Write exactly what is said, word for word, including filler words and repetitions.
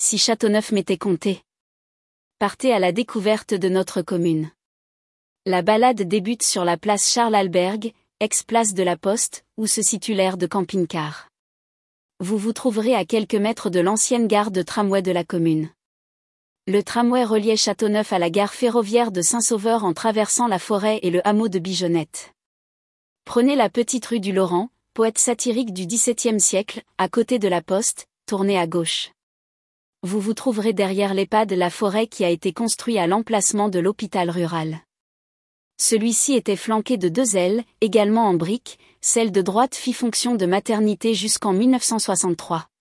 si Châteauneuf m'était compté. Partez à la découverte de notre commune. La balade débute sur la place Charles-Albergue, ex-place de la Poste, où se situe l'aire de camping-car. Vous vous trouverez à quelques mètres de l'ancienne gare de tramway de la commune. Le tramway reliait Châteauneuf à la gare ferroviaire de Saint-Sauveur en traversant la forêt et le hameau de Bijonnette. Prenez la petite rue du Laurent, poète satirique du dix-septième siècle, à côté de la Poste, tournez à gauche. Vous vous trouverez derrière l'EHPAD La Forêt qui a été construit à l'emplacement de l'hôpital rural. Celui-ci était flanqué de deux ailes, également en briques, celle de droite fit fonction de maternité jusqu'en mille neuf cent soixante-trois.